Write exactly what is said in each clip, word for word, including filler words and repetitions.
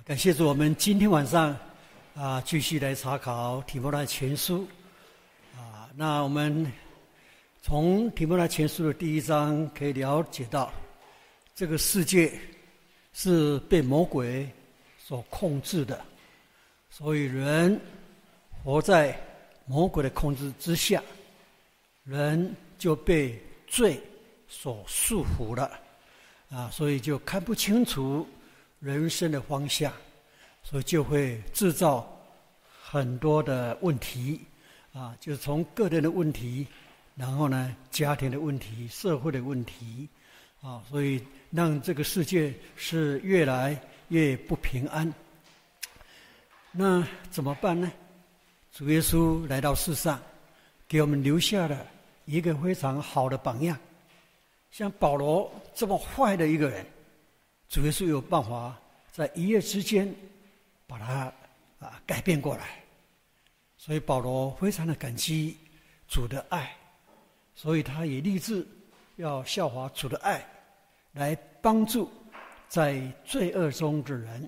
感谢主，我们今天晚上啊继续来查考提摩太前书啊。那我们从提摩太前书的第一章可以了解到，这个世界是被魔鬼所控制的，所以人活在魔鬼的控制之下，人就被罪所束缚了啊，所以就看不清楚人生的方向，所以就会制造很多的问题啊，就是从个人的问题，然后呢家庭的问题、社会的问题啊，所以让这个世界是越来越不平安。那怎么办呢？主耶稣来到世上，给我们留下了一个非常好的榜样。像保罗这么坏的一个人，主耶稣有办法在一夜之间把他啊改变过来，所以保罗非常的感激主的爱，所以他也立志要效法主的爱，来帮助在罪恶中的人。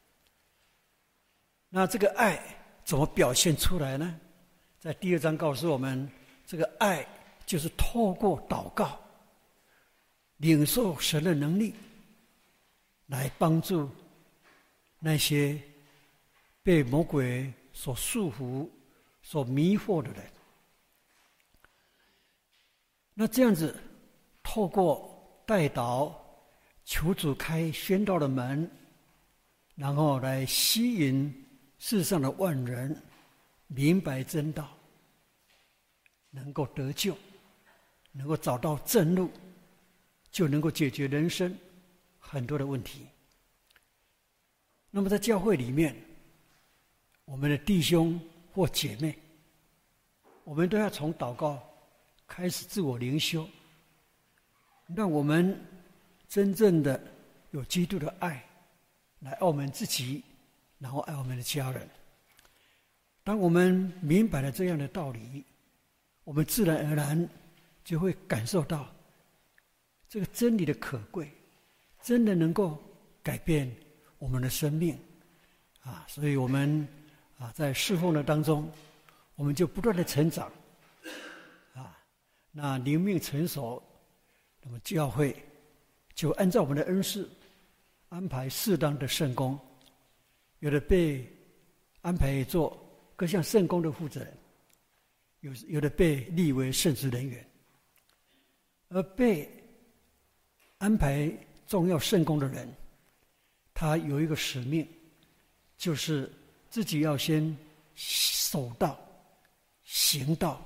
那这个爱怎么表现出来呢？在第二章告诉我们，这个爱就是透过祷告，领受神的能力，来帮助那些被魔鬼所束缚、所迷惑的人。那这样子，透过代祷、求主开宣道的门，然后来吸引世上的万人明白真道，能够得救，能够找到正路，就能够解决人生很多的问题。那么在教会里面，我们的弟兄或姐妹，我们都要从祷告开始自我灵修，让我们真正的有基督的爱来爱我们自己，然后爱我们的家人。当我们明白了这样的道理，我们自然而然就会感受到这个真理的可贵，真的能够改变我们的生命啊！所以我们啊在侍奉的当中，我们就不断的成长啊。那灵命成熟，那么教会就按照我们的恩赐安排适当的圣工，有的被安排做各项圣工的负责人，有有的被立为圣职人员，而被安排重要圣工的人，他有一个使命，就是自己要先守道、行道，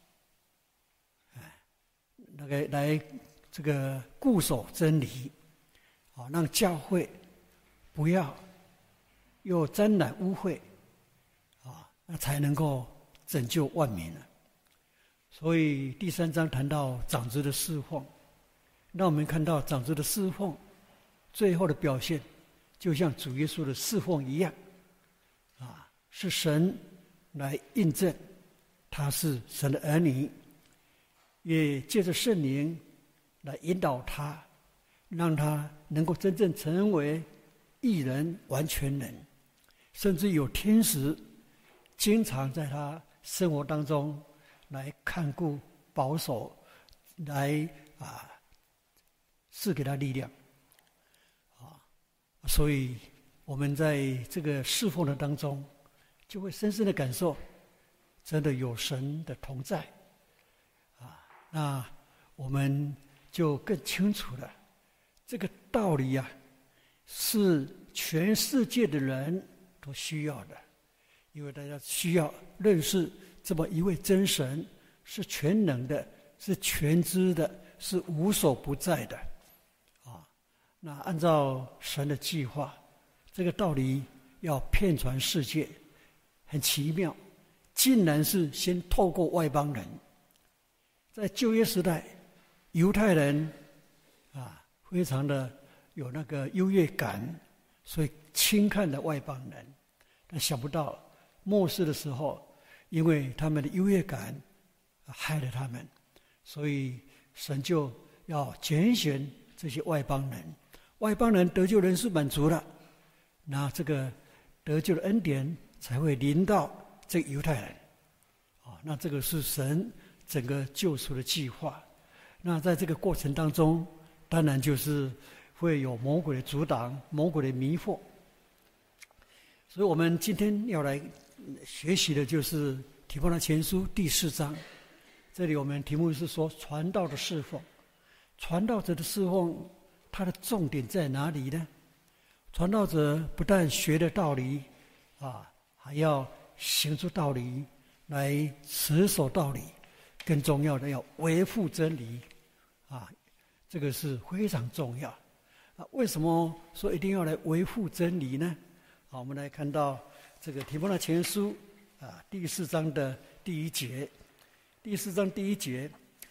那个来这个固守真理，啊，让教会不要又沾染污秽，啊，那才能够拯救万民了。所以第三章谈到长子的侍奉，让我们看到长子的侍奉最后的表现，就像主耶稣的侍奉一样，啊，是神来印证他是神的儿女，也借着圣灵来引导他，让他能够真正成为义人、完全人，甚至有天使经常在他生活当中来看顾、保守，来啊赐给他力量啊。所以我们在这个侍奉的当中，就会深深的感受，真的有神的同在啊。那我们就更清楚了，这个道理啊，是全世界的人都需要的，因为大家需要认识这么一位真神，是全能的，是全知的，是无所不在的啊。那按照神的计划，这个道理要遍传世界，很奇妙，竟然是先透过外邦人。在旧约时代，犹太人啊，非常的有那个优越感，所以轻看了外邦人。但想不到末世的时候，因为他们的优越感害了他们，所以神就要拣选这些外邦人。外邦人得救人数满足了， 那这个得救的恩典才会临到这个犹太人。啊，那这个是神整个救赎的计划。那在这个过程当中，当然就是会有魔鬼的阻挡、魔鬼的迷惑。所以我们今天要来学习的就是提摩太前书第四章。这里我们题目是说传道的侍奉。传道者的侍奉，它的重点在哪里呢？传道者不但学的道理啊，还要行出道理来，持守道理，更重要的要维护真理啊，这个是非常重要啊。为什么说一定要来维护真理呢？好，我们来看到这个提摩太前书啊第四章的第一节。第四章第一节，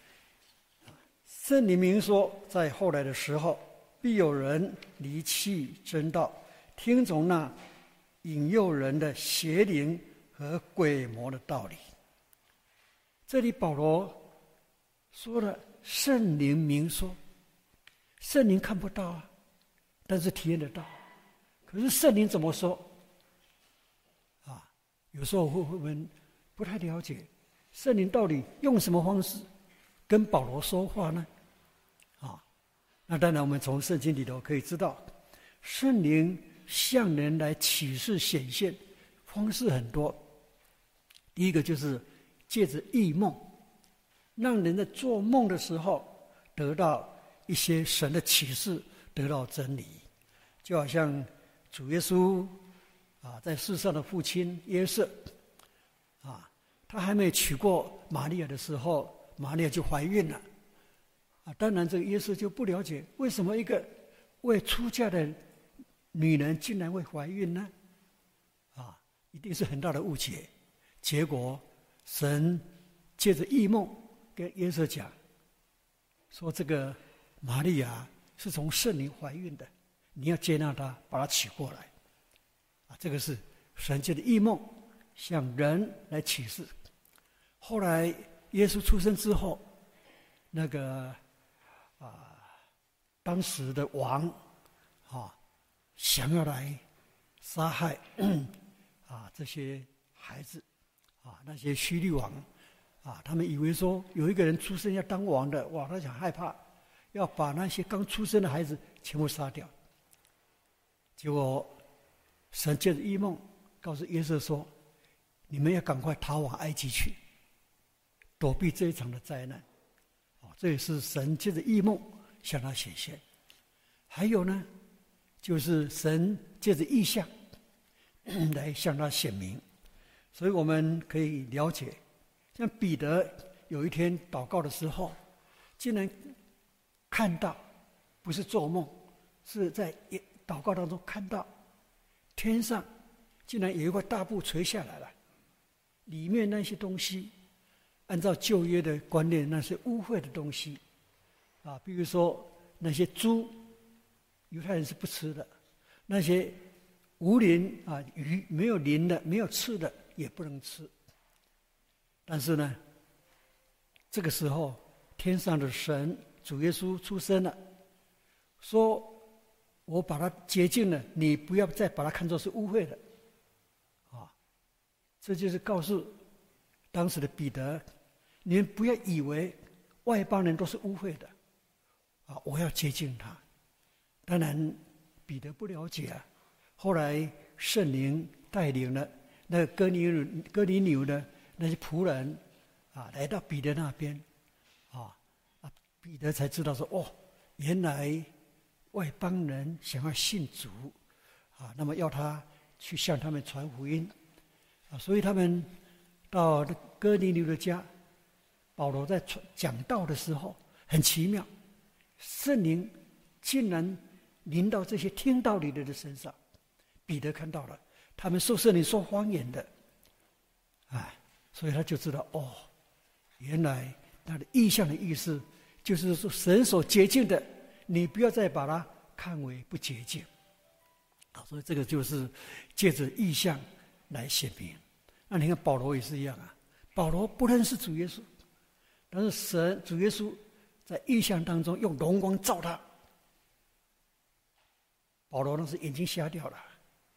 圣灵明说，在后来的时候，必有人离弃真道，听从那引诱人的邪灵和鬼魔的道理。这里保罗说了，圣灵明说，圣灵看不到啊，但是体验得到。可是圣灵怎么说？啊，有时候我们不太了解，圣灵到底用什么方式跟保罗说话呢？啊，那当然我们从圣经里头可以知道，圣灵向人来启示显现方式很多。第一个就是借着异梦，让人在做梦的时候得到一些神的启示，得到真理。就好像主耶稣啊，在世上的父亲约瑟啊，他还没娶过玛利亚的时候，玛利亚就怀孕了啊。当然，这个约瑟就不了解，为什么一个未出嫁的女人竟然会怀孕呢？啊，一定是很大的误解。结果，神借着异梦跟约瑟讲，说这个玛利亚是从圣灵怀孕的，你要接纳她，把她娶过来。啊，这个是神借着异梦向人来启示。后来耶稣出生之后，那个啊，当时的王啊，想要来杀害啊这些孩子啊，那些希律王啊，他们以为说有一个人出生要当王的，哇，他想害怕，要把那些刚出生的孩子全部杀掉。结果神借着异梦告诉约瑟说，你们要赶快逃往埃及去，躲避这一场的灾难。啊，这也是神借着异梦向他显现。还有呢，就是神借着异象来向他显明。所以我们可以了解，像彼得有一天祷告的时候，竟然看到，不是做梦，是在祷告当中看到天上竟然有一块大布垂下来了，里面那些东西按照旧约的观念，那是污秽的东西啊，比如说那些猪，犹太人是不吃的，那些无鳞啊鱼，没有鳞的没有刺的也不能吃。但是呢，这个时候天上的神主耶稣出生了，说我把它洁净了，你不要再把它看作是污秽的啊。这就是告诉当时的彼得，你们不要以为外邦人都是污秽的啊，我要洁净他。当然彼得不了解啊，后来圣灵带领了那个哥尼哥尼流的那些仆人啊，来到彼得那边啊，啊，彼得才知道说，哦，原来外邦人想要信主啊，那么要他去向他们传福音啊，所以他们到哥尼流的家，保罗在讲道的时候很奇妙，圣灵竟然临到这些听道理的人身上。彼得看到了，他们说圣灵说方言的，哎，所以他就知道，哦，原来他的意象的意思就是说，神所洁净的，你不要再把它看为不洁净。啊，所以这个就是借着意象来显明。那你看保罗也是一样啊，保罗不认识主耶稣，但是神主耶稣在意象当中用荣光照他，保罗那是眼睛瞎掉了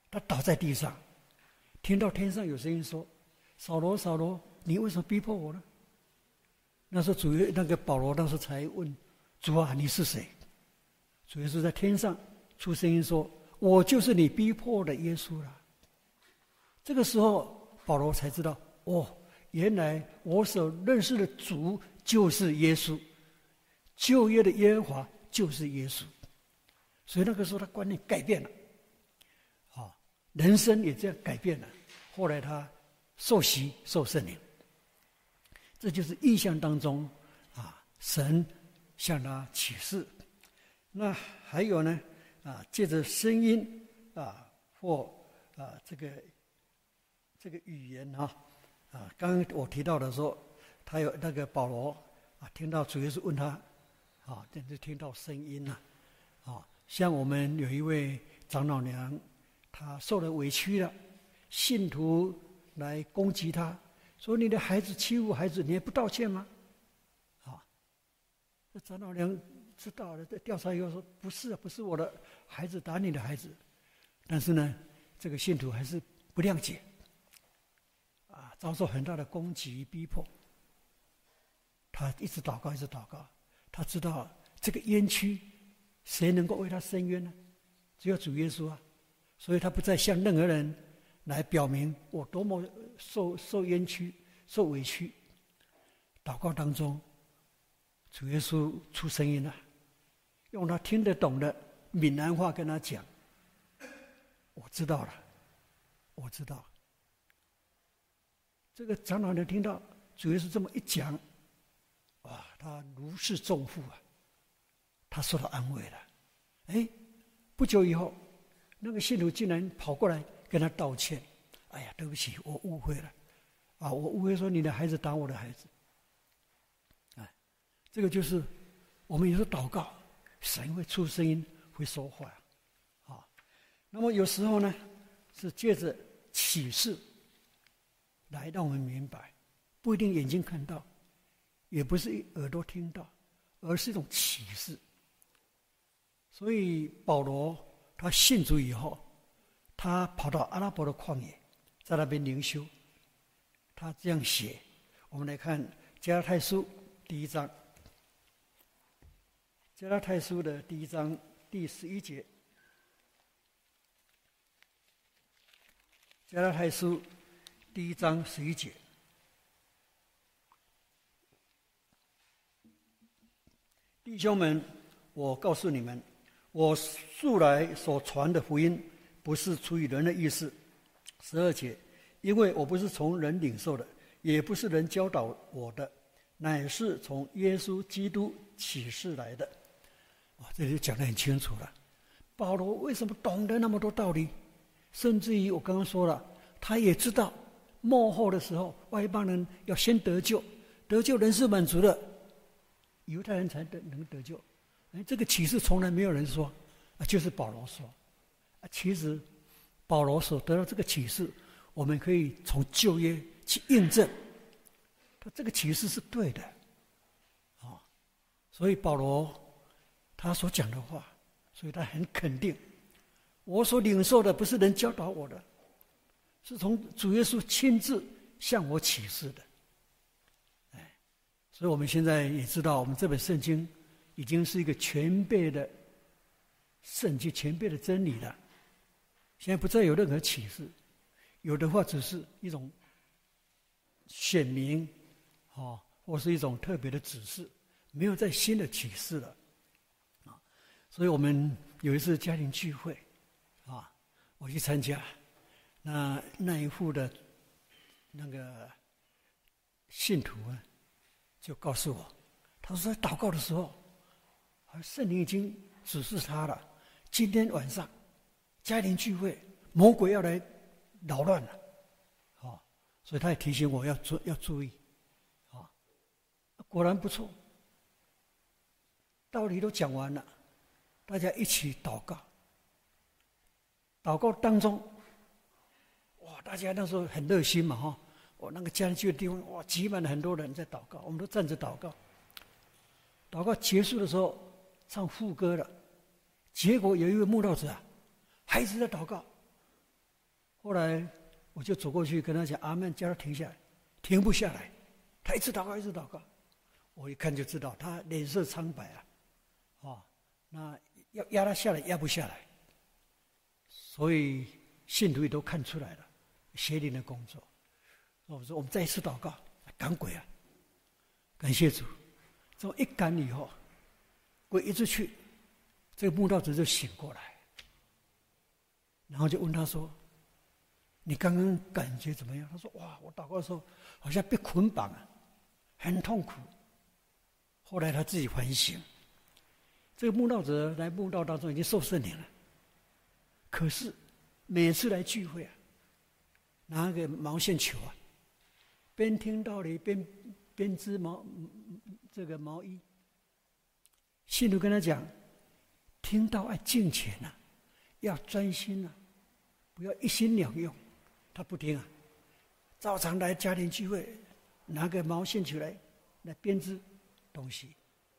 他倒在地上，听到天上有声音说：“扫罗，扫罗，你为什么逼迫我呢？”那时候主耶那个保罗当时才问主啊，你是谁？主耶稣在天上出声音说：“我就是你逼迫的耶稣了。”这个时候保罗才知道，哦，原来我所认识的主就是耶稣，旧约的耶和华就是耶稣。所以那个时候他观念改变了，啊，人生也这样改变了。后来他受洗受圣灵，这就是意象当中啊，神向他启示。那还有呢，啊，借着声音啊，或啊这个这个语言啊，啊，刚刚我提到的说，他有那个保罗啊，听到主耶稣问他，啊，这就听到声音了，啊，像我们有一位长老娘，她受了委屈了，信徒来攻击她，说你的孩子欺负孩子，你也不道歉吗？啊，这长老娘知道了，调查以后说不是啊，不是我的孩子打你的孩子，但是呢，这个信徒还是不谅解，啊，遭受很大的攻击逼迫。他一直祷告，一直祷告，他知道这个冤屈，谁能够为他伸冤呢？只有主耶稣啊！所以他不再向任何人来表明我多么受受冤屈、受委屈。祷告当中，主耶稣出声音了，用他听得懂的闽南话跟他讲：“我知道了，我知道。”这个长老娘听到主耶稣这么一讲，哇，他如释重负啊，他受到安慰了。哎，不久以后，那个信徒竟然跑过来跟他道歉：“哎呀，对不起，我误会了，啊，我误会说你的孩子打我的孩子。”哎，这个就是我们有时候祷告，神会出声音，会说话啊。那么有时候呢，是借着启示来让我们明白，不一定眼睛看到，也不是耳朵听到，而是一种启示。所以保罗他信主以后，他跑到阿拉伯的旷野，在那边灵修。他这样写，我们来看加拉太书第一章，加拉太书的第一章第十一节，加拉太书第一章十一节。弟兄们，我告诉你们，我素来所传的福音，不是出于人的意思。十二节，因为我不是从人领受的，也不是人教导我的，乃是从耶稣基督启示来的。啊，这里就讲得很清楚了。保罗为什么懂得那么多道理？甚至于我刚刚说了，他也知道末后的时候，外邦人要先得救，得救人是满足的，犹太人才得能得救。哎，这个启示从来没有人说，啊，就是保罗说。啊，其实保罗所得到这个启示，我们可以从旧约去印证，他这个启示是对的，啊，所以保罗他所讲的话，所以他很肯定，我所领受的不是人教导我的，是从主耶稣亲自向我启示的。哎，所以我们现在也知道，我们这本圣经已经是一个全备的圣经，全备的真理了。现在不再有任何启示，有的话只是一种显明，哦，或是一种特别的指示，没有再新的启示了。啊，所以我们有一次家庭聚会，啊，我去参加，那那一户的那个信徒啊，就告诉我，他说在祷告的时候，圣灵已经指示他了，今天晚上家庭聚会，魔鬼要来扰乱了，啊，所以他也提醒我要注要注意，啊，果然不错，道理都讲完了，大家一起祷告。祷告当中，哇，大家那时候很热心嘛，哈，我那个家庭聚会的地方，哇，挤满了很多人在祷告，我们都站着祷告。祷告结束的时候，唱副歌了，结果有一位慕道者啊，还一直在祷告， 后来我就走过去跟他讲阿们，叫他停下来，停不下来，他一直祷告一直祷告，我一看就知道他脸色苍白啊，哦，那要压他下来压不下来，所以信徒也都看出来了邪灵的工作。我说我们再一次祷告，赶鬼啊！感谢主，这么一赶以后，鬼一直去，这个慕道者就醒过来，然后就问他说：“你刚刚感觉怎么样？”他说：“哇，我祷告的时候好像被捆绑啊，很痛苦。”后来他自己反省，这个慕道者来慕道当中已经受圣灵了，可是每次来聚会啊，拿个毛线球啊，边听道理边编织毛这个毛衣。信徒跟他讲，听到要敬虔啊，要专心啊，不要一心两用。他不听啊，照常来家庭聚会，拿个毛线球来来编织东西。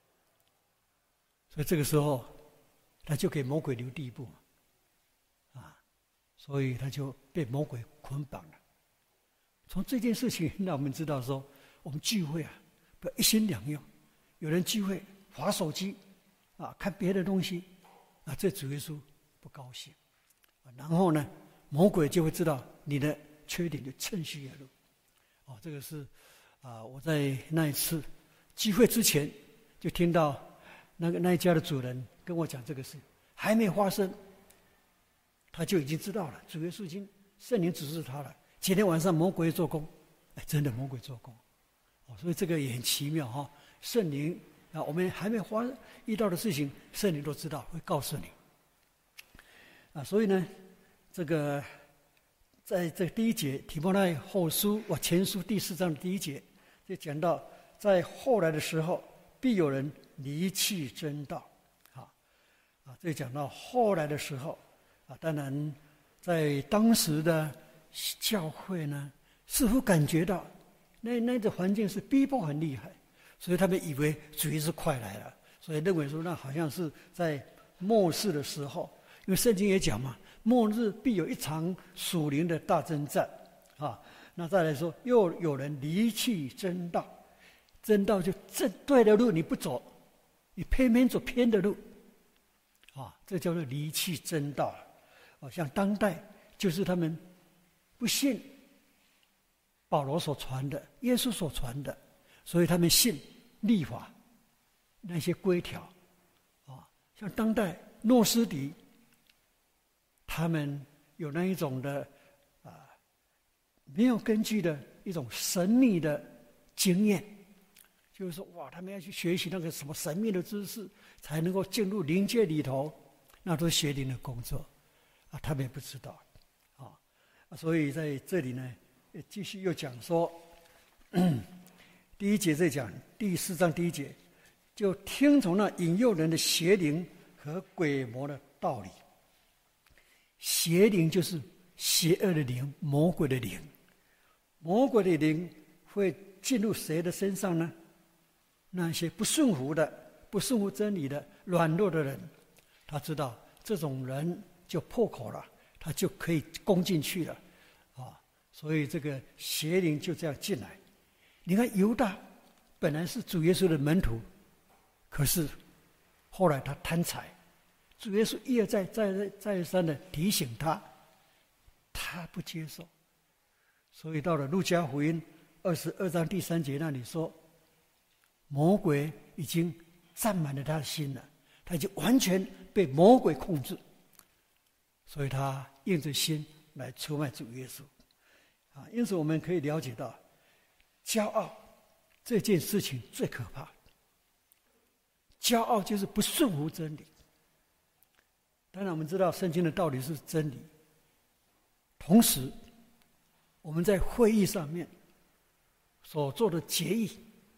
所以这个时候，他就给魔鬼留地步啊，所以他就被魔鬼捆绑了。从这件事情让我们知道说，我们聚会啊，不要一心两用。有人聚会滑手机啊，看别的东西啊，这主耶稣不高兴。然后呢，魔鬼就会知道你的缺点，就趁虚而入。哦，这个是啊，我在那一次聚会之前就听到那个那一家的主人跟我讲这个事，还没发生，他就已经知道了。主耶稣已经圣灵指示他了。今天晚上魔鬼做工，哎，真的魔鬼做工。哦，所以这个也很奇妙哈、哦。圣灵啊，我们还没发遇到的事情，圣灵都知道，会告诉你。啊，所以呢，这个在这第一节提摩太后书我前书第四章的第一节就讲到，在后来的时候，必有人离弃真道。啊啊，这讲到后来的时候啊，当然在当时的教会呢，似乎感觉到那那个环境是逼迫很厉害，所以他们以为主耶稣快来了，所以认为说那好像是在末世的时候，因为圣经也讲嘛，末日必有一场属灵的大征战啊。那再来说，又有人离弃真道，真道就正对的路你不走，你偏偏走偏的路啊，这叫做离弃真道啊。像当代就是他们不信保罗所传的，耶稣所传的，所以他们信律法那些规条啊。像当代诺斯底，他们有那一种的啊没有根据的一种神秘的经验，就是说哇，他们要去学习那个什么神秘的知识，才能够进入灵界里头，那都是邪灵的工作啊，他们也不知道。所以在这里呢，继续又讲说，第一节在讲第四章第一节，就听从那引诱人的邪灵和鬼魔的道理。邪灵就是邪恶的灵，魔鬼的灵。魔鬼的灵会进入谁的身上呢？那些不顺服的、不顺服真理的、软弱的人，他知道这种人就破口了。他就可以攻进去了，啊，所以这个邪灵就这样进来。你看犹大本来是主耶稣的门徒，可是后来他贪财，主耶稣一而再、再而再三的提醒他，他不接受。所以到了路加福音二十二章第三节那里说，魔鬼已经占满了他的心了，他已经完全被魔鬼控制。所以他硬着心来出卖主耶稣，啊，因此我们可以了解到，骄傲这件事情最可怕。骄傲就是不顺服真理。当然，我们知道圣经的道理是真理，同时我们在会议上面所做的决议，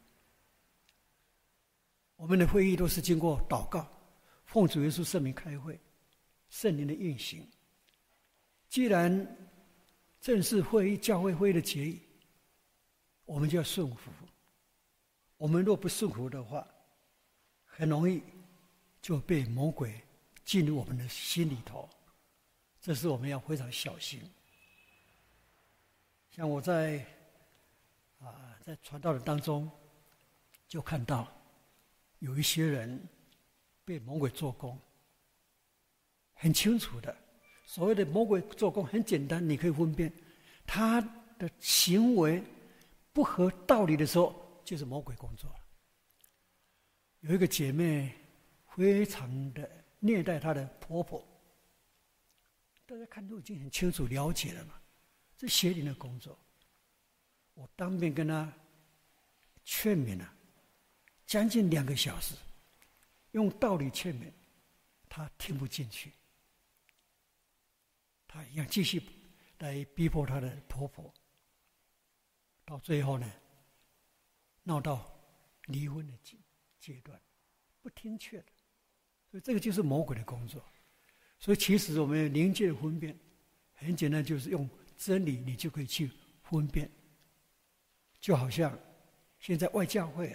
我们的会议都是经过祷告，奉主耶稣圣名开会。圣灵的运行，既然正是会议、教会会议的决议，我们就要顺服。我们若不顺服的话，很容易就被魔鬼进入我们的心里头，这是我们要非常小心。 像我在啊在传道的当中，就看到有一些人被魔鬼做工，很清楚的。所谓的魔鬼做工很简单，你可以分辨，他的行为不合道理的时候，就是魔鬼工作了。有一个姐妹非常的虐待她的婆婆，大家看都已经很清楚了解了嘛，这邪灵的工作。我当面跟她劝勉了、啊，将近两个小时，用道理劝勉，她听不进去，她一样继续来逼迫她的婆婆，到最后呢，闹到离婚的阶阶段，不听劝的，所以这个就是魔鬼的工作。所以其实我们灵界的分辨，很简单，就是用真理，你就可以去分辨。就好像现在外教会啊，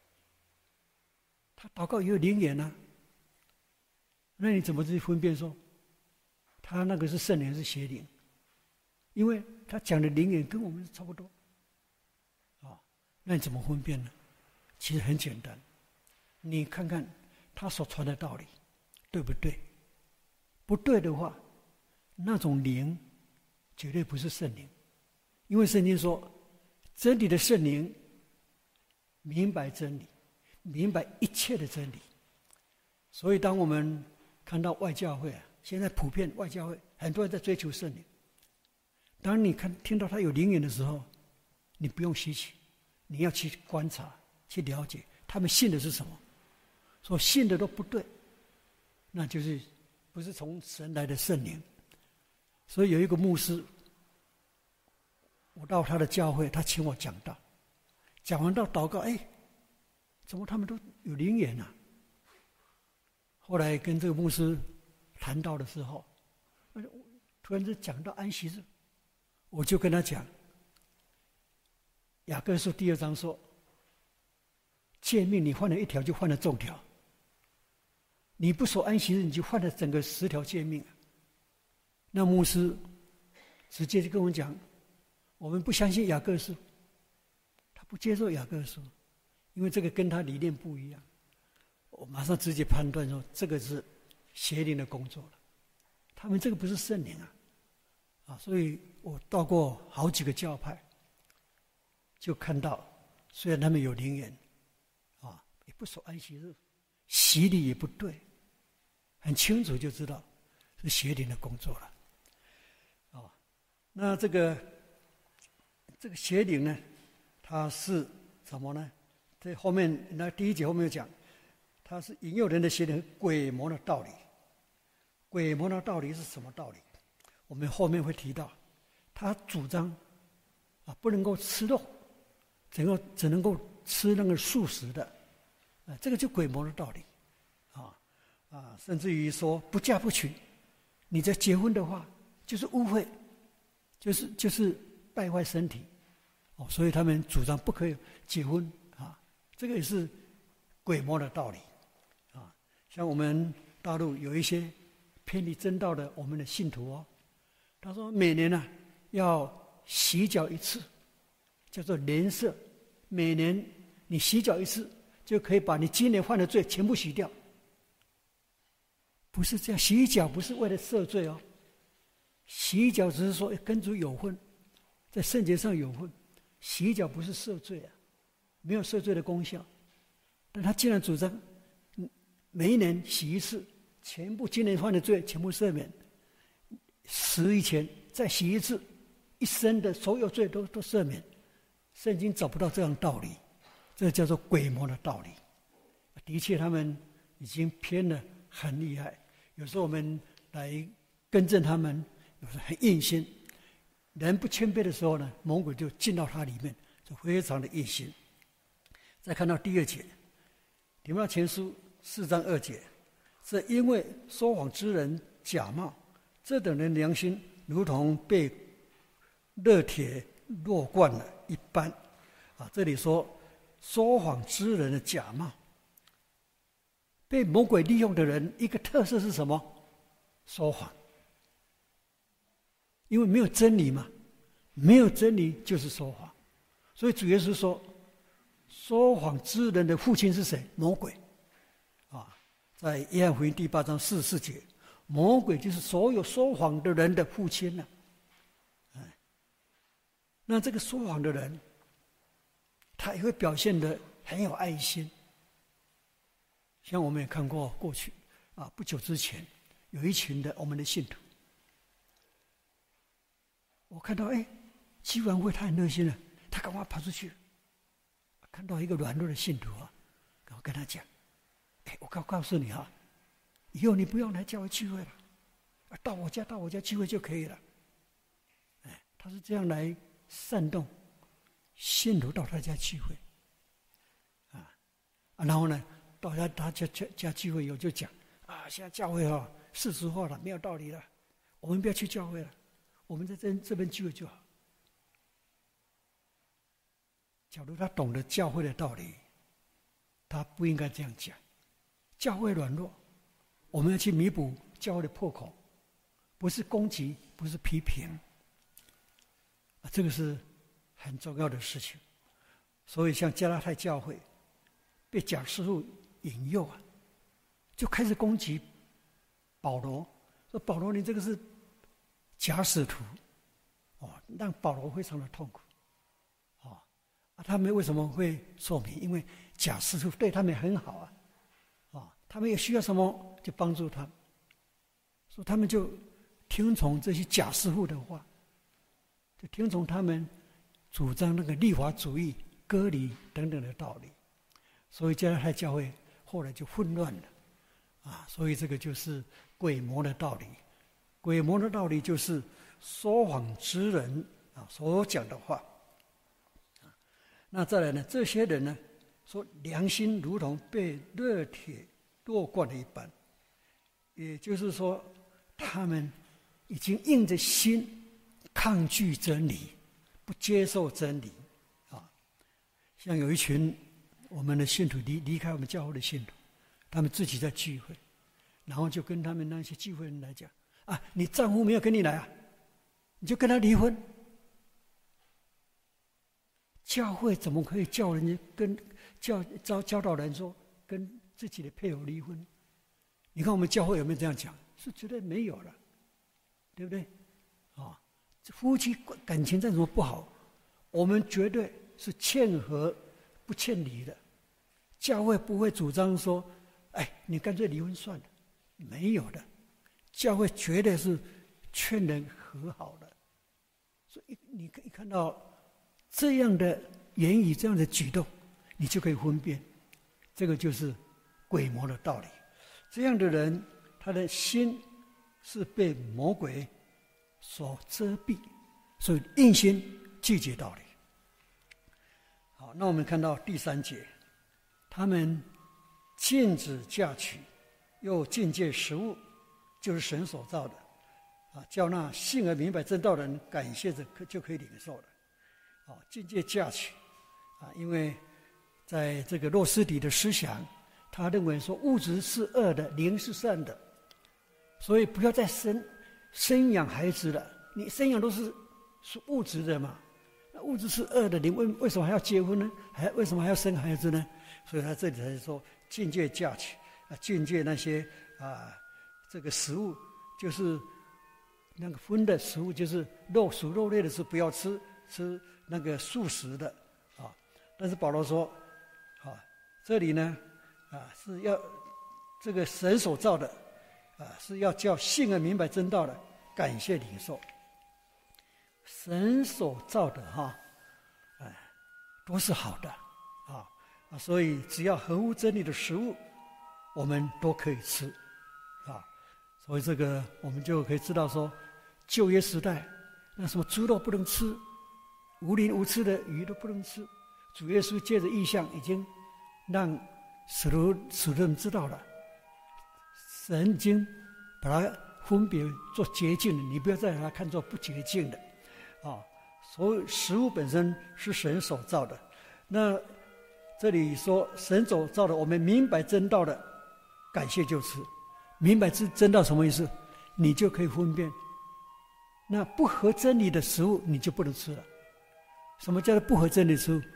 他祷告也有灵言啊，那你怎么去分辨说他那个是圣灵是邪灵？因为他讲的灵言跟我们差不多啊，那你怎么分辨呢？其实很简单，你看看他所传的道理对不对？不对的话，那种灵绝对不是圣灵，因为圣经说真理的圣灵明白真理，明白一切的真理。所以当我们看到外教会啊，现在普遍外教会很多人在追求圣灵，当你看听到他有灵言的时候，你不用稀奇，你要去观察去了解他们信的是什么。说信的都不对，那就是不是从神来的圣灵。所以有一个牧师，我到他的教会，他请我讲道，讲完道祷告，哎，怎么他们都有灵言啊？后来跟这个牧师谈到的时候，突然间讲到安息日，我就跟他讲，雅各书第二章说，诫命你犯了一条就犯了众条，你不守安息日，你就犯了整个十条诫命。那牧师直接就跟我讲，我们不相信雅各书，他不接受雅各书，因为这个跟他理念不一样。我马上直接判断说，这个是邪灵的工作了，他们这个不是圣灵啊，啊，所以我到过好几个教派，就看到虽然他们有灵言，啊，也不守安息日，洗礼也不对，很清楚就知道是邪灵的工作了，啊，那这个这个邪灵呢，它是什么呢？在后面那第一节后面有讲，它是引诱人的邪灵，鬼魔的道理。鬼魔的道理是什么道理？我们后面会提到，他主张啊不能够吃肉，只能够只能够吃那个素食的，啊，这个就鬼魔的道理，啊啊，甚至于说不嫁不娶，你在结婚的话就是污秽，就是就是败坏身体，哦，所以他们主张不可以结婚啊，这个也是鬼魔的道理，啊，像我们大陆有一些偏离真道的我们的信徒哦，他说每年呢、啊、要洗脚一次，叫做年色，每年你洗脚一次，就可以把你今年犯的罪全部洗掉。不是这样，洗脚不是为了赦罪哦，洗脚只是说跟主有份，在圣洁上有份，洗脚不是赦罪啊，没有赦罪的功效。但他既然主张每一年洗一次，全部今年犯的罪全部赦免，死以前再洗一次，一生的所有罪都都赦免。圣经找不到这样的道理，这叫做鬼魔的道理。的确他们已经偏了很厉害，有时候我们来更正他们，有时候很硬心。人不谦卑的时候呢，魔鬼就进到他里面，就非常的硬心。再看到第二节，提摩太前书四章二节，是因为说谎之人假冒，这等人良心如同被热铁烙惯了一般。啊，这里说说谎之人的假冒，被魔鬼利用的人，一个特色是什么？说谎，因为没有真理嘛， 没有真理就是说谎。所以主耶稣说，说谎之人的父亲是谁？魔鬼啊，在约翰福音第八章四十四节，魔鬼就是所有说谎的人的父亲了、啊。那这个说谎的人，他也会表现得很有爱心。像我们也看过过去啊，不久之前有一群的我们的信徒，我看到哎，聚完会他很热心了，他赶快跑出去，看到一个软弱的信徒啊，然后跟他讲：“哎，我告告诉你啊，以后你不用来教会聚会了，到我家到我家聚会就可以了。”哎，他是这样来煽动信徒到他家聚会，啊，然后呢？到他他家家家聚会以后就讲啊，现在教会啊世俗化了，没有道理了，我们不要去教会了，我们在这这边聚会就好。假如他懂得教会的道理，他不应该这样讲。教会软弱，我们要去弥补教会的破口，不是攻击，不是批评，啊，这个是很重要的事情。所以像加拉太教会被假师傅引诱啊，就开始攻击保罗，说保罗你这个是假使徒，哦，让保罗非常的痛苦，哦，啊，他们为什么会受迷？因为假使徒对他们很好啊，啊，他们也需要什么就帮助他们，所以他们就听从这些假师傅的话，就听从他们主张那个律法主义、割礼等等的道理，所以加拉太教会后来就混乱了，啊，所以这个就是鬼魔的道理。鬼魔的道理就是说谎之人啊所讲的话。那再来呢，这些人呢说良心如同被热铁剁惯了一般，也就是说他们已经硬着心抗拒真理，不接受真理啊。像有一群我们的信徒离离开我们教会的信徒，他们自己在聚会，然后就跟他们那些聚会人来讲啊，你丈夫没有跟你来啊，你就跟他离婚。教会怎么可以叫人家跟教教教导人说跟自己的配偶离婚？你看我们教会有没有这样讲？是绝对没有了，对不对？啊，夫妻感情再怎么不好，我们绝对是劝和不劝离的。教会不会主张说，哎，你干脆离婚算了，没有的。教会绝对是劝人和好的。所以你可以看到这样的言语、这样的举动，你就可以分辨，这个就是鬼魔的道理。这样的人，他的心是被魔鬼所遮蔽，所以硬心拒绝道理。好，那我们看到第三节，他们禁止嫁娶，又禁戒食物，就是神所造的，啊，叫那信而明白真道的人感谢着就可以领受了。啊，禁戒嫁娶，啊，因为在这个诺斯底的思想，他认为说物质是恶的，灵是善的，所以不要再生生养孩子了。你生养都是是物质的嘛，那物质是恶的，你为为什么还要结婚呢？还为什么还要生孩子呢？所以他这里才说禁戒嫁娶，啊，禁戒那些啊这个食物，就是那个荤的食物，就是肉属肉类的是不要吃，吃那个素食的啊。但是保罗说，啊，这里呢啊是要这个神所造的啊，是要叫信而明白真道的感谢领受。神所造的哈，哎，都是好的啊啊，所以只要合乎真理的食物，我们都可以吃啊。所以这个我们就可以知道说，旧约时代那什么猪肉不能吃，无鳞无刺的鱼都不能吃。主耶稣借着异象已经让使徒使徒们知道了，神已经把它分别做洁净的，你不要再把它看作不洁净的。啊，所以食物本身是神所造的。那这里说神所造的，我们明白真道的，感谢就吃。明白真道什么意思？你就可以分辨那不合真理的食物你就不能吃了。什么叫做不合真理的食物？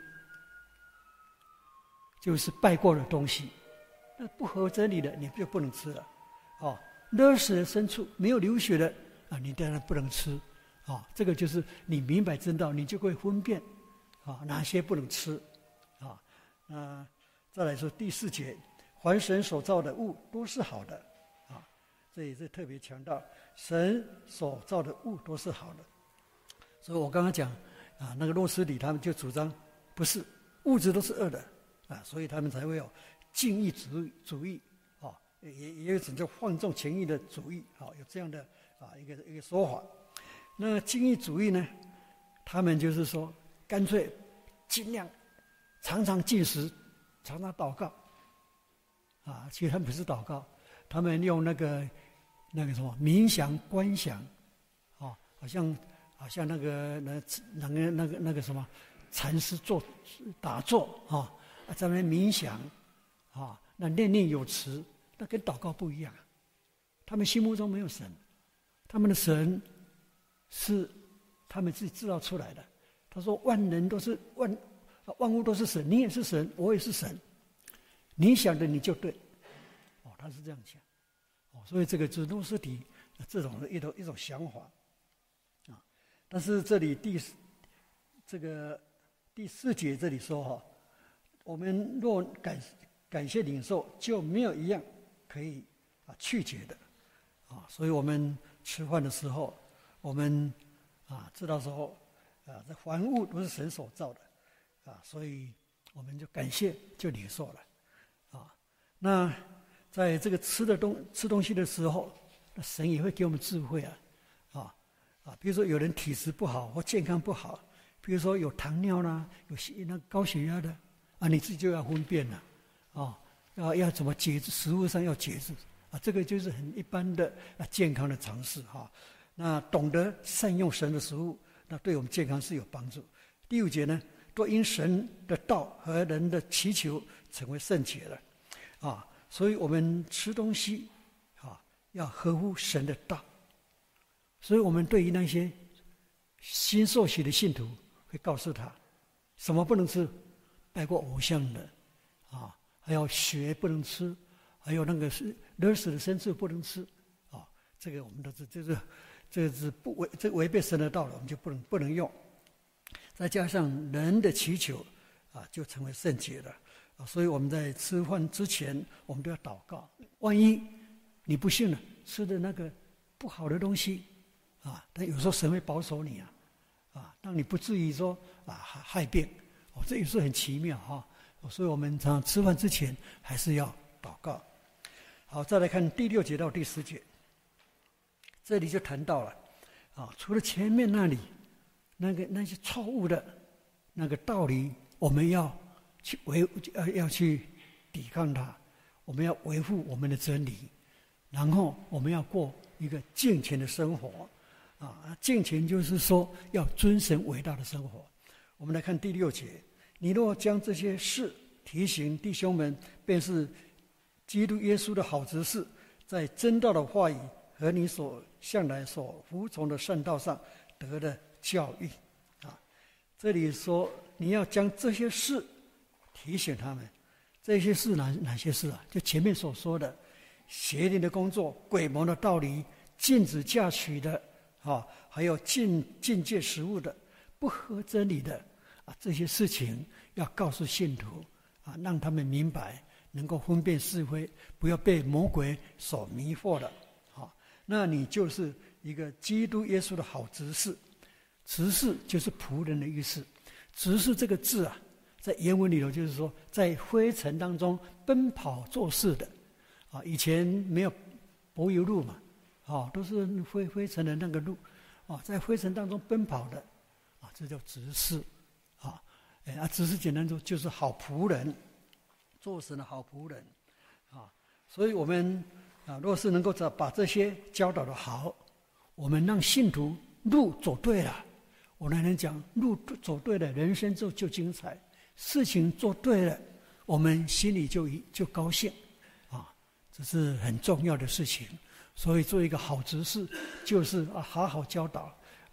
就是拜过的东西，那不合真理的你就不能吃了。哦，勒死的牲畜没有流血的啊，你当然不能吃。啊，这个就是你明白真道，你就会分辨啊哪些不能吃。啊，那再来说第四节，凡神所造的物都是好的。啊，这也是特别强调神所造的物都是好的。所以我刚刚讲啊，那个诺斯底他们就主张不是物质都是恶的啊，所以他们才会有禁欲主义主义啊，也也有一种叫放纵情欲的主义啊，有这样的啊一个一个说法。那禁欲主义呢，他们就是说干脆尽量常常禁食，常常祷告啊，其实他们不是祷告，他们用那个那个什么冥想观想啊，好像好像那个那那个那个那个什么禅师做打坐啊，在那边冥想啊，那念念有词，那跟祷告不一样。他们心目中没有神，他们的神是他们自己制造出来的。他说万人都是万万物都是神，你也是神，我也是神，你想的你就对。哦，他是这样想。哦，所以这个就是诺斯底这种的一种一种想法啊。但是这里第这个第四节这里说哈，我们若感感谢领受，就没有一样可以啊去解的啊。所以我们吃饭的时候，我们啊知道说啊，这凡物都是神所造的啊，所以我们就感谢就领受了啊。那在这个吃的东吃东西的时候，那神也会给我们智慧啊啊啊！比如说有人体质不好或健康不好，比如说有糖尿啦，有那高血压的啊，你自己就要分辨了啊，要要怎么节制，食物上要节制啊，这个就是很一般的啊健康的常识哈。那懂得善用神的食物，那对我们健康是有帮助。第五节呢，都因神的道和人的祈求成为圣洁了啊，所以我们吃东西啊要合乎神的道。所以我们对于那些新受洗的信徒会告诉他，什么不能吃，拜过偶像的啊，还有血不能吃，还有那个是勒死的牲畜不能吃啊，这个我们都是就是。这是不违这违背神的道了，我们就不能不能用。再加上人的祈求啊，就成为圣洁了啊。所以我们在吃饭之前，我们都要祷告。万一你不幸了，吃的那个不好的东西啊，但有时候神会保守你啊，啊，让你不至于说啊害病。哦，这也是很奇妙哈、啊。所以我们常常吃饭之前还是要祷告。好，再来看第六节到第十节。这里就谈到了，啊，除了前面那里那个那些错误的那个道理，我们要去维要要去抵抗它，我们要维护我们的真理，然后我们要过一个敬虔的生活，啊，敬虔就是说要尊神伟大的生活。我们来看第六节，你若将这些事提醒弟兄们，便是基督耶稣的好执事，在真道的话语和你所向来所服从的圣道上得的教育啊，这里说你要将这些事提醒他们，这些事哪哪些事啊？就前面所说的邪灵的工作、鬼魔的道理、禁止嫁娶的啊，还有禁禁戒食物的、不合真理的啊，这些事情要告诉信徒啊，让他们明白，能够分辨是非，不要被魔鬼所迷惑了。那你就是一个基督耶稣的好执事，执事就是仆人的意思。执事这个字啊，在原文里头就是说，在灰尘当中奔跑做事的啊。以前没有柏油路嘛，啊，都是灰灰尘的那个路啊，在灰尘当中奔跑的啊，这叫执事啊。哎啊，执事简单说就是好仆人，做神的好仆人啊。所以我们。啊，若是能够把这些教导的好，我们让信徒路走对了，我才能讲路走对了，人生就就精彩；事情做对了，我们心里就就高兴，啊，这是很重要的事情。所以做一个好执事，就是啊好好教导，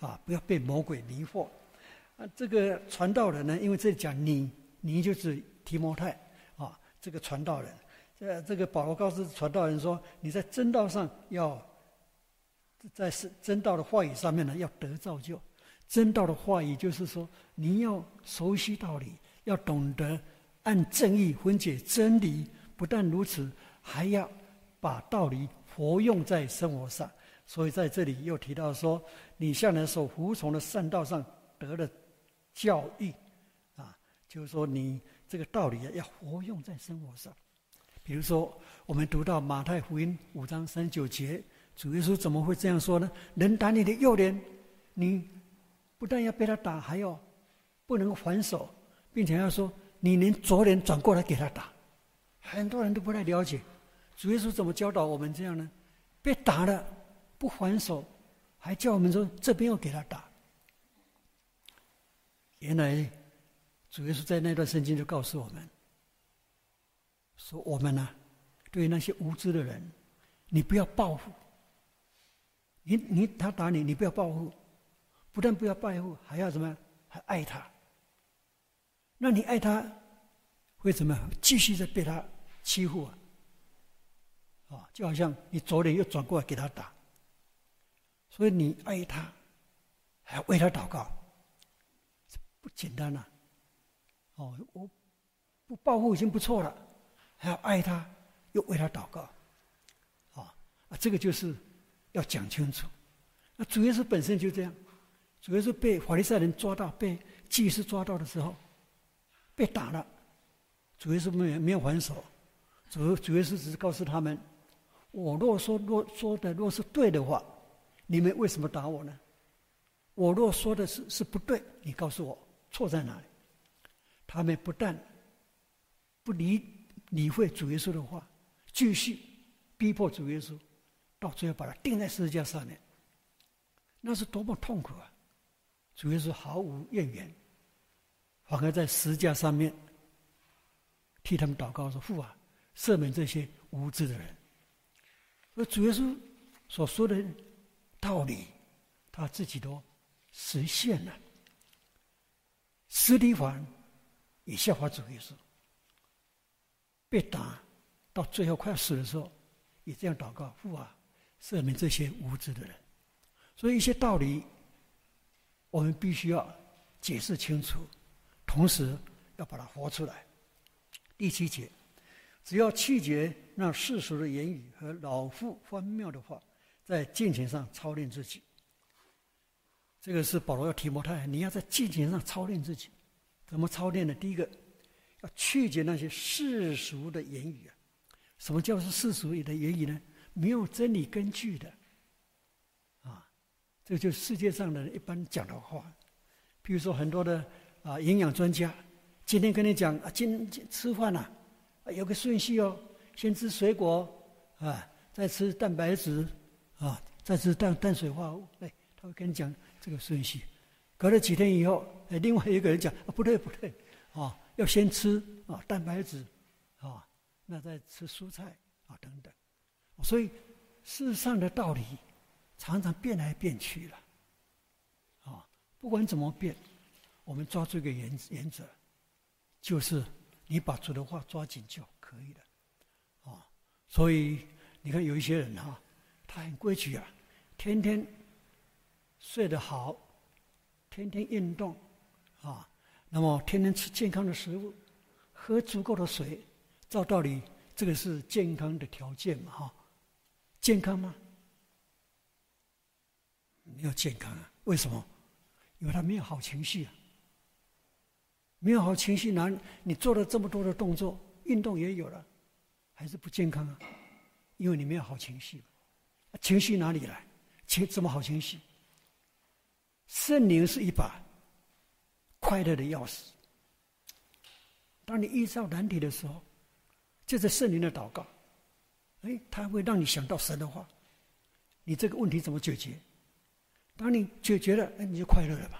啊，不要被魔鬼迷惑。啊，这个传道人呢，因为这里讲你，你就是提摩太啊，这个传道人。这这个保罗告诉传道人说，你在真道上要，在是真道的话语上面呢，要得造就。真道的话语就是说，你要熟悉道理，要懂得按正义分解真理。不但如此，还要把道理活用在生活上。所以在这里又提到说，你向人所服从的善道上得了教育，啊，就是说你这个道理要活用在生活上。比如说，我们读到马太福音五章三十九节，主耶稣怎么会这样说呢？人打你的右脸，你不但要被他打，还要不能还手，并且要说你连左脸转过来给他打。很多人都不太了解，主耶稣怎么教导我们这样呢？被打了不还手，还叫我们说这边要给他打。原来主耶稣在那段圣经就告诉我们说，我们呢、啊，对于那些无知的人，你不要报复。你你他打你，你不要报复，不但不要报复，还要怎么样？还爱他。那你爱他，会怎么样？继续在被他欺负啊！啊，就好像你左脸又转过来给他打，所以你爱他，还要为他祷告，不简单啊！哦，我不报复已经不错了，还要爱他，又为他祷告，啊啊，这个就是要讲清楚。那主耶稣本身就这样，主耶稣被法利赛人抓到，被祭司抓到的时候，被打了，主耶稣没有没有还手，主主耶稣只是告诉他们：我若说若说的若是对的话，你们为什么打我呢？我若说的是是不对，你告诉我错在哪里？他们不但不理理会主耶稣的话，继续逼迫主耶稣，到最后把他钉在十字架上面。那是多么痛苦啊！主耶稣毫无怨言，反而在十字架上面替他们祷告说：父啊，赦免这些无知的人。而主耶稣所说的道理，他自己都实现了。司提反也效法主耶稣，被打到最后快要死的时候，也这样祷告：父啊，赦免这些无知的人。所以一些道理，我们必须要解释清楚，同时要把它活出来。第七节，只要弃绝那世俗的言语和老妇荒谬的话，在敬虔上操练自己。这个是保罗要提摩太，你要在敬虔上操练自己。怎么操练呢？第一个，要去绝那些世俗的言语啊。什么叫是世俗的言语呢？没有真理根据的啊，这就是世界上的人一般讲的话。比如说很多的啊营养专家，今天跟你讲啊，今天吃饭啊，啊有个顺序哦，先吃水果啊，再吃蛋白质啊，再吃碳碳水化合物。哎，他会跟你讲这个顺序。隔了几天以后，哎，另外一个人讲啊，不对不对，啊，要先吃啊蛋白质啊，那再吃蔬菜啊等等。所以世上的道理常常变来变去了，啊，不管怎么变，我们抓住一个原原则，就是你把主的话抓紧就可以了，啊，所以你看有一些人哈、啊，他很规矩啊，天天睡得好，天天运动，啊，那么天天吃健康的食物，喝足够的水，照道理这个是健康的条件嘛，哈。健康吗？没有健康啊！为什么？因为他没有好情绪啊。没有好情绪，哪你做了这么多的动作，运动也有了，还是不健康啊？因为你没有好情绪。情绪哪里来？情怎么好情绪？圣灵是一把快乐的钥匙。当你遇到难题的时候，就是圣灵的祷告。哎，他会让你想到神的话，你这个问题怎么解决？当你解决了，哎，你就快乐了吧。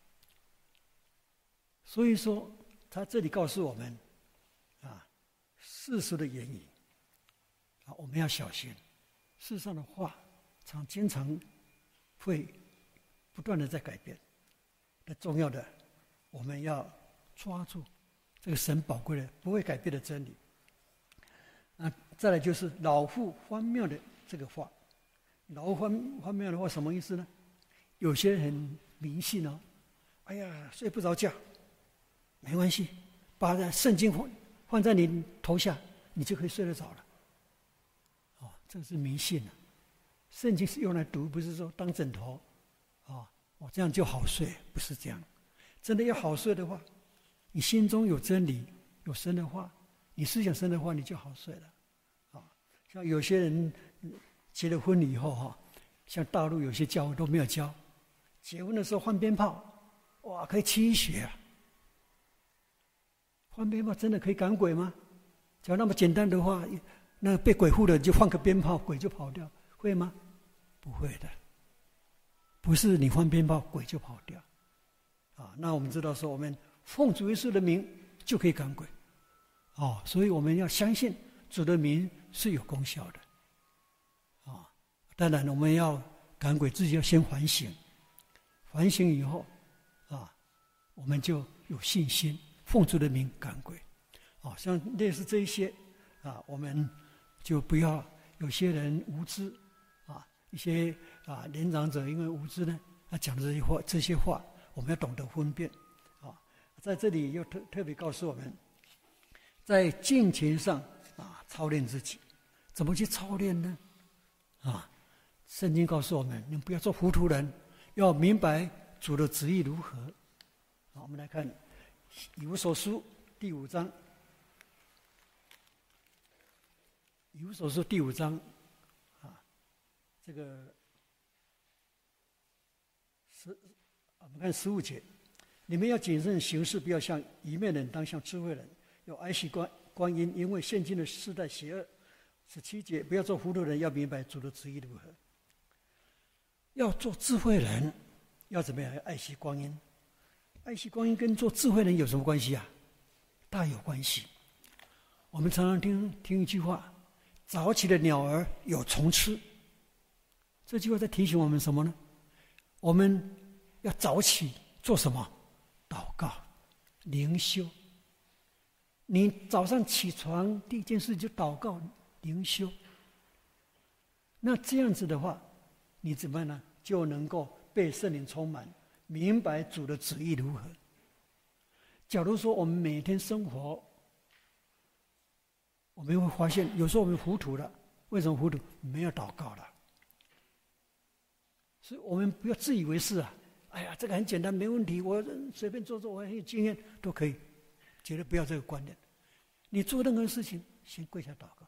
所以说，他这里告诉我们，啊，世俗的言语，啊，我们要小心。世上的话，常经常会不断的在改变。那重要的，我们要抓住这个神宝贵的、不会改变的真理。啊，再来就是老妇荒谬的这个话，老妇荒荒谬的话什么意思呢？有些人很迷信哦，哎呀，睡不着觉，没关系，把圣经放放在你头下，你就可以睡得着了。哦，这是迷信啊！圣经是用来读，不是说当枕头。啊，我这样就好睡，不是这样。真的要好睡的话，你心中有真理，有神的话，你思想神的话，你就好睡了。啊，像有些人结了婚以后哈，像大陆有些教会都没有教，结婚的时候换鞭炮，哇，可以驱邪啊！换鞭炮真的可以赶鬼吗？只要那么简单的话，那被鬼附的就放个鞭炮，鬼就跑掉，会吗？不会的。不是你放鞭炮，鬼就跑掉，啊！那我们知道说，我们奉主耶稣的名就可以赶鬼，哦，所以我们要相信主的名是有功效的，啊！当然我们要赶鬼，自己要先反省，反省以后，啊，我们就有信心奉主的名赶鬼，啊，像类似这一些，啊，我们就不要有些人无知。一些啊年长者因为无知呢，他讲的这些话，这些话我们要懂得分辨啊。在这里又特特别告诉我们，在敬虔上啊操练自己，怎么去操练呢？啊，圣经告诉我们，你不要做糊涂人，要明白主的旨意如何。好，我们来看以弗所书第五章，以弗所书第五章。这个十，我们看十五节，你们要谨慎行事，不要像愚昧人，当像智慧人，要爱惜光光阴，因为现今的世代邪恶。十七节，不要做糊涂人，要明白主的旨意如何。要做智慧人，要怎么样？要爱惜光阴。爱惜光阴跟做智慧人有什么关系啊？大有关系。我们常常听听一句话：早起的鸟儿有虫吃。这句话在提醒我们什么呢？我们要早起做什么？祷告、灵修。你早上起床第一件事就祷告、灵修。那这样子的话，你怎么样呢？就能够被圣灵充满，明白主的旨意如何。假如说我们每天生活，我们会发现有时候我们糊涂了。为什么糊涂？没有祷告了。所以我们不要自以为是啊！哎呀，这个很简单，没问题，我随便做做，我很有经验，都可以。绝对不要这个观念。你做任何事情，先跪下祷告，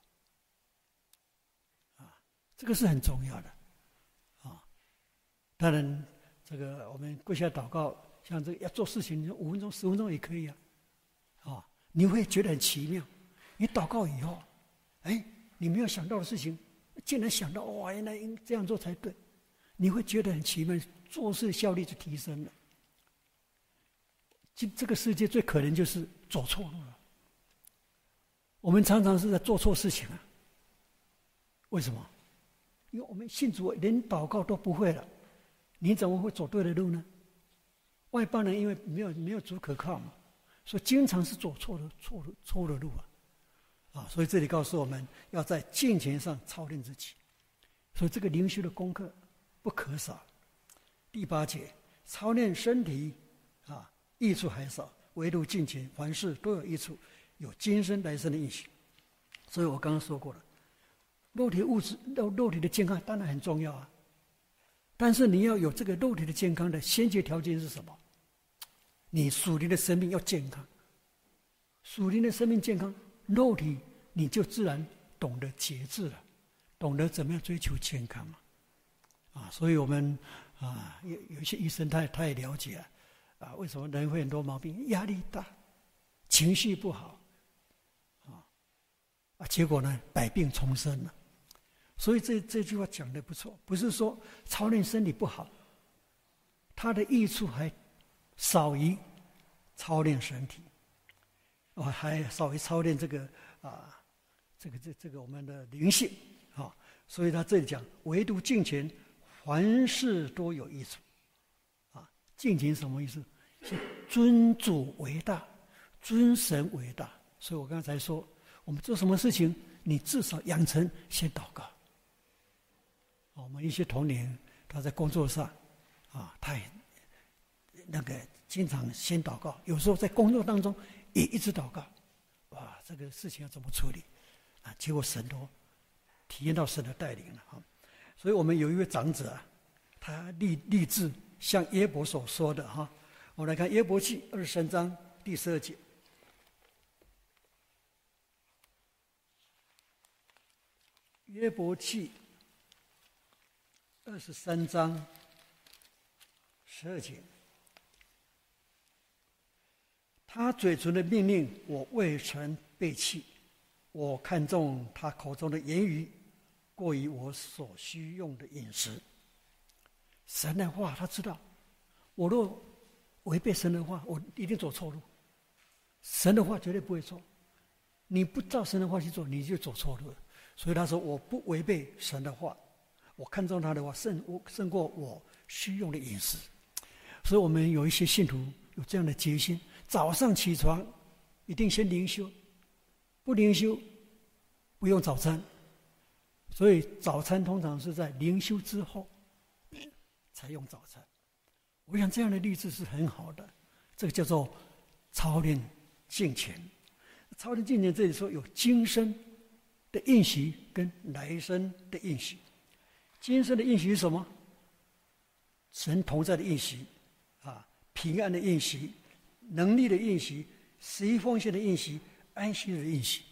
啊，这个是很重要的，啊。当然，这个我们跪下祷告，像这个要做事情，你五分钟、十分钟也可以啊，啊，你会觉得很奇妙。你祷告以后，哎，你没有想到的事情，竟然想到，哇，原来应这样做才对。你会觉得很奇妙，做事效率就提升了。这这个世界最可能就是走错路了。我们常常是在做错事情啊。为什么？因为我们信主连祷告都不会了，你怎么会走对的路呢？外邦人因为没有没有主可靠嘛，所以经常是走错的错的错的路啊。啊，所以这里告诉我们要在敬虔上操练自己。所以这个灵修的功课不可少。第八节，操练身体啊，益处还少，唯独敬虔，凡事都有益处，有今生来生的应许。所以我刚刚说过了，肉体物质肉肉体的健康当然很重要啊，但是你要有这个肉体的健康的先决条件是什么？你属灵的生命要健康，属灵的生命健康，肉体你就自然懂得节制了，懂得怎么样追求健康嘛。啊，所以我们啊，有有一些医生他他也了解啊，啊，为什么人会很多毛病？压力大，情绪不好，啊，啊，结果呢，百病丛生了。所以这这句话讲得不错，不是说操练身体不好，它的益处还少于操练身体，哦，还少于操练这个啊，这个这这个我们的灵性啊。所以他这里讲，唯独敬虔，凡事都有益处， 敬虔什么意思？是尊主为大，尊神为大。所以我刚才说，我们做什么事情，你至少养成先祷告。我们一些同龄，他在工作上，啊，他也那个经常先祷告，有时候在工作当中也一直祷告。哇，这个事情要怎么处理？啊，结果神都体验到神的带领了哈。所以我们有一位长者啊，他立立志像约伯所说的哈。我们来看约伯记二十三章第十二节。约伯记二十三章十二节，他嘴唇的命令我未曾背弃，我看重他口中的言语，过于我所需用的饮食。神的话他知道，我若违背神的话，我一定走错路。神的话绝对不会错，你不照神的话去做，你就走错路了。所以他说，我不违背神的话，我看重他的话胜胜过我需用的饮食。所以我们有一些信徒有这样的决心，早上起床一定先灵修，不灵修不用早餐。所以早餐通常是在灵修之后才用早餐。我想这样的例子是很好的，这个叫做操练敬虔。操练敬虔这里说有今生的应许跟来生的应许。今生的应许是什么？神同在的应许啊，平安的应许，能力的应许，十一奉献的应许，安息的应许。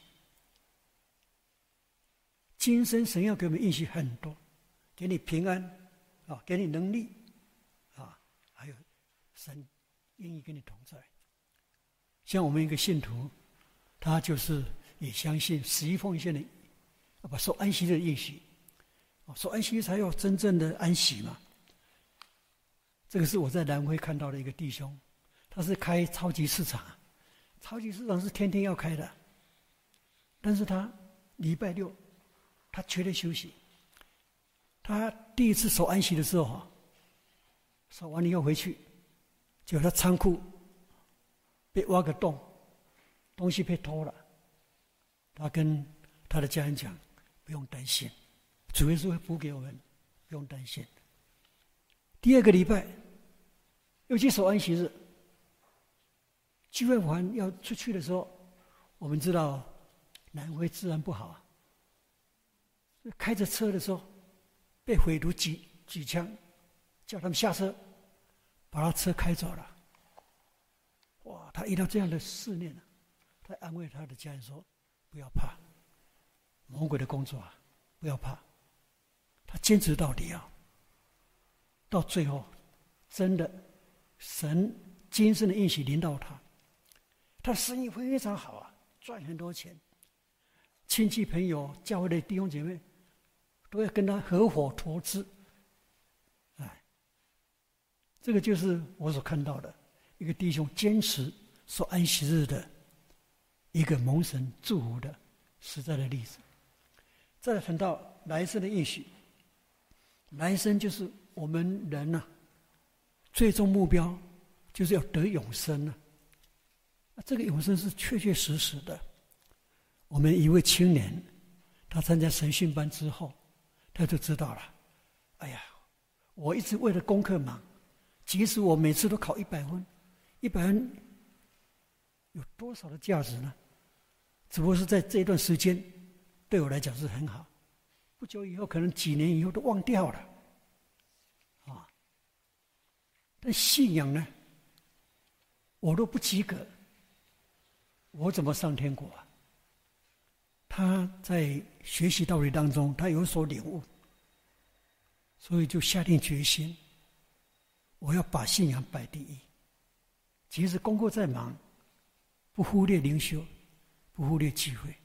今生神要给我们应许很多，给你平安啊，给你能力啊，还有神愿意跟你同在。像我们一个信徒，他就是也相信十一奉献的，啊不，受安息的应许，啊，受安息才有真正的安息嘛。这个是我在南汇看到的一个弟兄，他是开超级市场，超级市场是天天要开的，但是他礼拜六他绝对休息。他第一次守安息的时候，守完了以后回去，结果他仓库被挖个洞，东西被偷了。他跟他的家人讲，不用担心，主耶稣会补给我们，不用担心。第二个礼拜又去守安息日，聚会完要出去的时候，我们知道南汇治安不好啊，开着车的时候被匪徒举举枪，叫他们下车，把他车开走了。哇，他遇到这样的试炼了，他安慰他的家人说：“不要怕，魔鬼的工作啊，不要怕。”他坚持到底啊，到最后，真的，神今生的应许临到他，他生意非常好啊，赚很多钱，亲戚朋友、教会的弟兄姐妹都要跟他合伙投资。哎，这个就是我所看到的一个弟兄坚持守安息日的一个蒙神祝福的实在的例子。再来谈到来生的应许，来生就是我们人呐、啊，最终目标就是要得永生啊。这个永生是确确实实的。我们一位青年，他参加神训班之后，他就知道了，哎呀，我一直为了功课忙，即使我每次都考一百分，一百分有多少的价值呢？只不过是在这一段时间对我来讲是很好，不久以后可能几年以后都忘掉了啊。但信仰呢，我都不及格，我怎么上天国啊？他在学习道理当中，他有所领悟，所以就下定决心，我要把信仰摆第一。即使功课再忙，不忽略灵修，不忽略机会。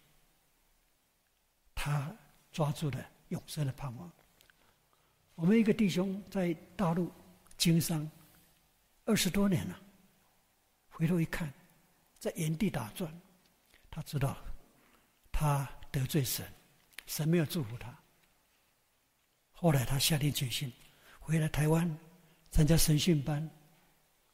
他抓住了永生的盼望。我们一个弟兄在大陆经商二十多年了，回头一看，在原地打转，他知道他得罪神，神没有祝福他。后来他下定决心回来台湾参加神训班，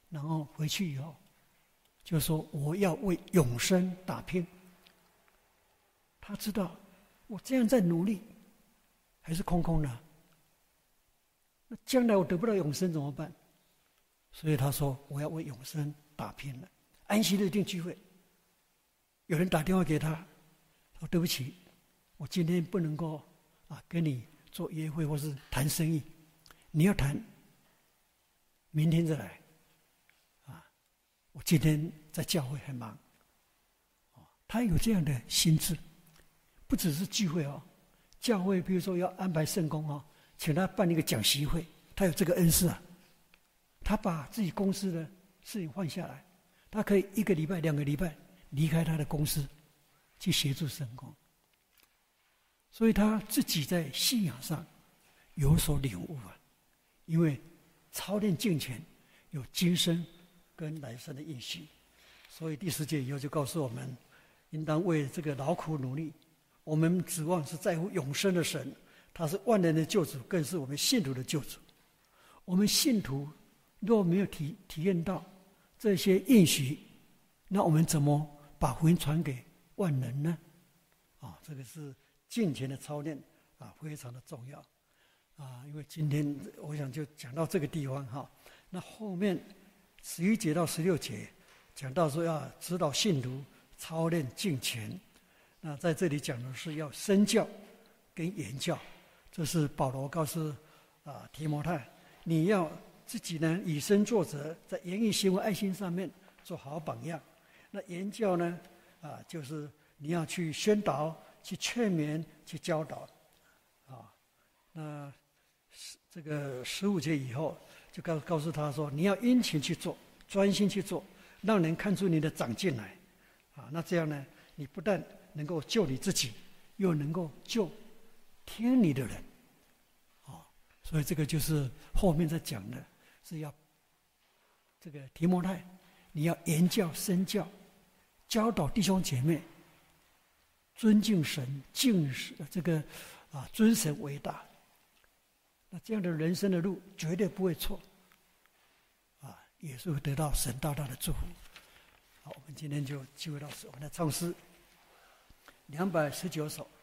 然后回去以后就说我要为永生打拼。他知道我这样在努力还是空空的，那将来我得不到永生怎么办？所以他说我要为永生打拼了。安息日定聚会，有人打电话给他说对不起，我今天不能够啊跟你做约会或是谈生意，你要谈明天再来啊，我今天在教会很忙。他有这样的心智，不只是聚会哦，教会比如说要安排圣工哦，请他办一个讲习会，他有这个恩赐啊。他把自己公司的事情换下来，他可以一个礼拜、两个礼拜离开他的公司，去协助圣工。所以他自己在信仰上有所领悟啊，因为操练敬虔有今生跟来生的应许。所以第十节以后就告诉我们，应当为这个劳苦努力。我们指望是在乎永生的神，他是万人的救主，更是我们信徒的救主。我们信徒若没有体体验到这些应许，那我们怎么把福音传给万人呢？啊，这个是敬虔的操练啊，非常的重要啊。因为今天我想就讲到这个地方哈。那后面十一节到十六节讲到说要指导信徒操练敬虔。那在这里讲的是要身教跟言教，这是保罗告诉啊提摩太，你要自己呢以身作则，在言语行为爱心上面做好榜样。那言教呢啊，就是你要去宣导、去劝勉、去教导啊。那这个十五节以后就告告诉他说，你要殷勤去做，专心去做，让人看出你的长进来啊。那这样呢，你不但能够救你自己，又能够救听你的人啊。所以这个就是后面在讲的，是要这个提摩太，你要言教身教，教导弟兄姐妹尊敬神、敬神，这个啊尊神为大。那这样的人生的路绝对不会错啊，也是会得到神大大的祝福。好，我们今天就聚会到此，我们来唱诗两百十九首。